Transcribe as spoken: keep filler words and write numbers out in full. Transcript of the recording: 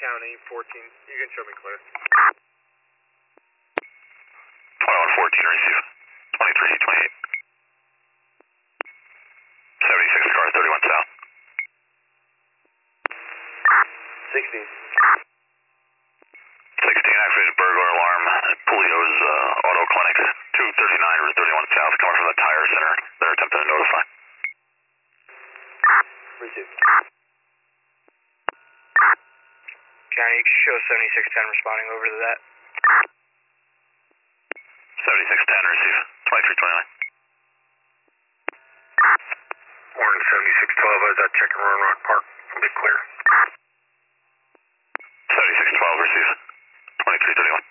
County, fourteen. You can show me clear. twenty-one fourteen, receive. twenty-three twenty-eight. seventy-six car, thirty-one south. sixteen. sixteen, activated burglar alarm. Pulio's uh, Auto Clinics. two thirty-nine or thirty-one south, coming from the tire center. They're attempting to notify. Received. County, you can show seventy-six ten responding over to that. seventy-six ten, receive. twenty-three twenty-nine. Morning, seventy-six twelve. I was out checking Roan Rock Park. I'll be clear. seventy-six twelve, receive. twenty-three thirty-one.